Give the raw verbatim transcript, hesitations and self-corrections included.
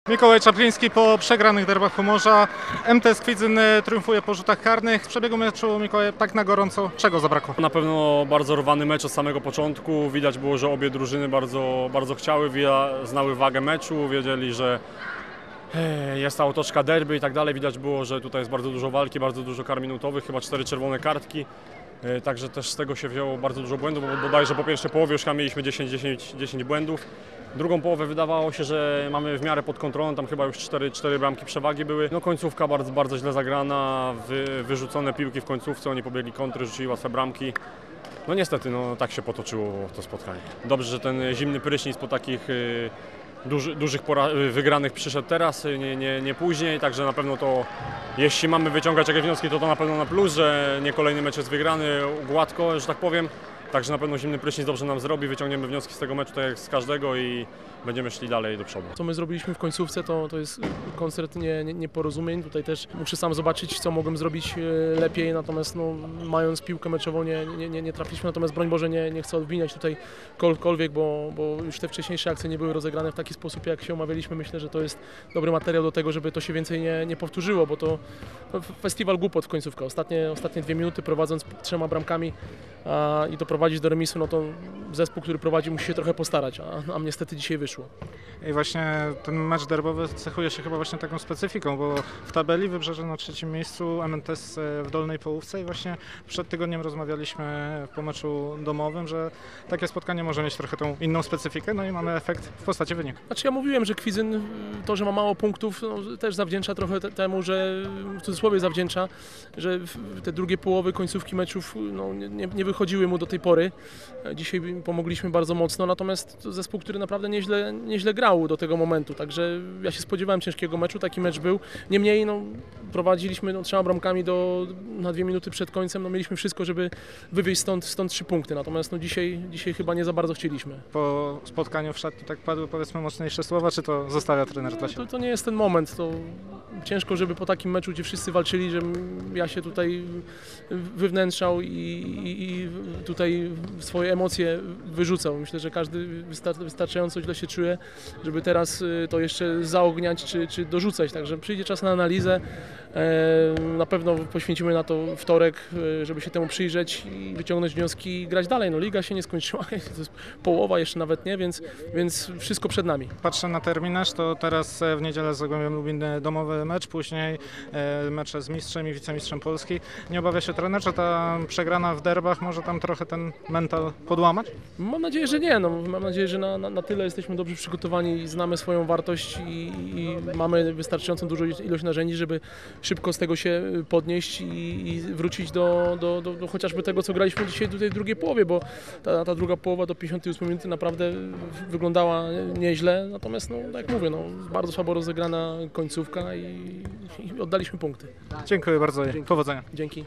Mikołaj Czapliński po przegranych derbach Pomorza. M T S Kwidzyn triumfuje po rzutach karnych. W przebiegu meczu, Mikołaj, tak na gorąco, czego zabrakło? Na pewno bardzo rwany mecz od samego początku. Widać było, że obie drużyny bardzo, bardzo chciały, znały wagę meczu, wiedzieli, że jest ta otoczka derby i tak dalej. Widać było, że tutaj jest bardzo dużo walki, bardzo dużo kar minutowych, chyba cztery czerwone kartki. Także też z tego się wzięło bardzo dużo błędów, bo bodajże po pierwszej połowie już mieliśmy dziesięć błędów. Drugą połowę wydawało się, że mamy w miarę pod kontrolą, tam chyba już cztery bramki przewagi były. No końcówka bardzo, bardzo źle zagrana, wy, wyrzucone piłki w końcówce, oni pobiegli kontry, rzucili łatwe bramki. No niestety, no tak się potoczyło to spotkanie. Dobrze, że ten zimny prysznic po takich y, duży, dużych wygranych przyszedł teraz, nie, nie, nie później, także na pewno to, jeśli mamy wyciągać jakieś wnioski, to to na pewno na plus, że nie kolejny mecz jest wygrany gładko, że tak powiem. Także na pewno zimny prysznic dobrze nam zrobi, wyciągniemy wnioski z tego meczu, tak jak z każdego, i będziemy szli dalej do przodu. Co my zrobiliśmy w końcówce, to, to jest koncert nie, nie, nieporozumień. Tutaj też muszę sam zobaczyć, co mogłem zrobić lepiej, natomiast no, mając piłkę meczową nie, nie, nie, nie trafiliśmy, natomiast broń Boże nie, nie chcę obwiniać tutaj kogokolwiek, bo, bo już te wcześniejsze akcje nie były rozegrane w taki sposób, jak się umawialiśmy. Myślę, że to jest dobry materiał do tego, żeby to się więcej nie, nie powtórzyło, bo to no, festiwal głupot w końcówka. Ostatnie, ostatnie dwie minuty prowadząc trzema bramkami a, i to prowadzić do remisu, no to zespół, który prowadzi, musi się trochę postarać, a nam niestety dzisiaj wyszło. I właśnie ten mecz derbowy cechuje się chyba właśnie taką specyfiką, bo w tabeli Wybrzeże na trzecim miejscu, M T S w dolnej połówce, i właśnie przed tygodniem rozmawialiśmy po meczu domowym, że takie spotkanie może mieć trochę tą inną specyfikę, no i mamy efekt w postaci wyniku. Znaczy ja mówiłem, że Kwidzyn to, że ma mało punktów, no, też zawdzięcza trochę te, temu, że w cudzysłowie zawdzięcza, że te drugie połowy końcówki meczów no, nie, nie wychodziły mu do tej pory. Dzisiaj pomogliśmy bardzo mocno, natomiast to zespół, który naprawdę nieźle, nieźle grał do tego momentu, także ja się spodziewałem ciężkiego meczu, taki mecz był. Niemniej no, prowadziliśmy no, trzema bramkami do, na dwie minuty przed końcem, no, mieliśmy wszystko, żeby wywieźć stąd, stąd trzy punkty, natomiast no, dzisiaj, dzisiaj chyba nie za bardzo chcieliśmy. Po spotkaniu w szatni tak padły, powiedzmy, mocniejsze słowa, czy to zostawia trener dla siebie? To, to nie jest ten moment, to ciężko, żeby po takim meczu, gdzie wszyscy walczyli, że ja się tutaj wywnętrzał i, i, i tutaj swoje emocje wyrzucał. Myślę, że każdy wystarczająco źle się czuje, żeby teraz to jeszcze zaogniać czy, czy dorzucać. Także przyjdzie czas na analizę. Na pewno poświęcimy na to wtorek, żeby się temu przyjrzeć i wyciągnąć wnioski i grać dalej. No, liga się nie skończyła, to jest połowa, jeszcze nawet nie, więc, więc wszystko przed nami. Patrzę na terminarz, to teraz w niedzielę z Zagłębiem Lubin domowy mecz, później mecze z mistrzem i wicemistrzem Polski. Nie obawia się trener, że ta przegrana w derbach może tam trochę ten mental podłamać? Mam nadzieję, że nie. No, mam nadzieję, że na, na, na tyle jesteśmy dobrze przygotowani i znamy swoją wartość i, i mamy wystarczającą dużą ilość narzędzi, żeby szybko z tego się podnieść i, i wrócić do, do, do, do chociażby tego, co graliśmy dzisiaj tutaj w drugiej połowie, bo ta, ta druga połowa do pięćdziesiątej ósmej minuty naprawdę wyglądała nieźle, natomiast no, tak jak mówię, no, bardzo słabo rozegrana końcówka i, i oddaliśmy punkty. Dziękuję bardzo i Dzięki. powodzenia. Dzięki.